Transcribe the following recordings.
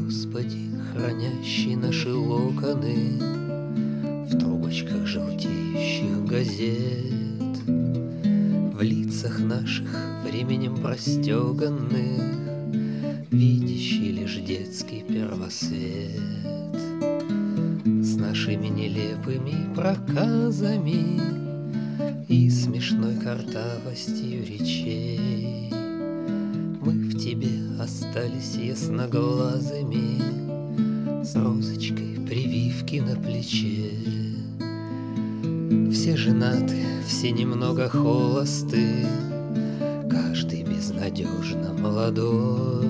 Господи, хранящий наши локоны в трубочках желтеющих газет, в лицах наших временем простеганных, видящий лишь детский первосвет, с нашими нелепыми проказами и смешной картавостью речей. Мы в тебе остались ясноглазыми, с розочкой прививки на плече. Все женаты, все немного холосты, каждый безнадежно молодой.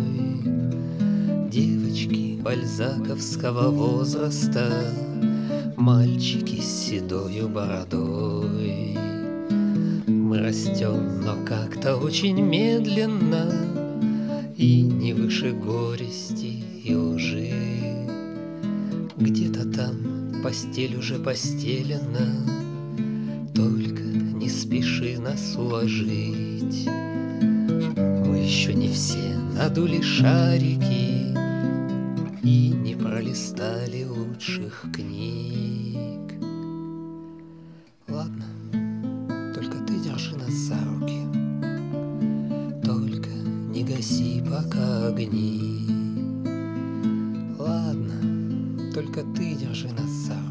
Девочки бальзаковского возраста, мальчики с седою бородой. Мы растем, но как-то очень медленно, и не выше горести и лжи. Где-то там постель уже постелена, только не спеши нас уложить. Мы еще не все надули шарики и не пролистали лучших книг. Ладно, только ты держи нас за руки, только не гаси пока огни. Ладно, только ты держи нас за руки.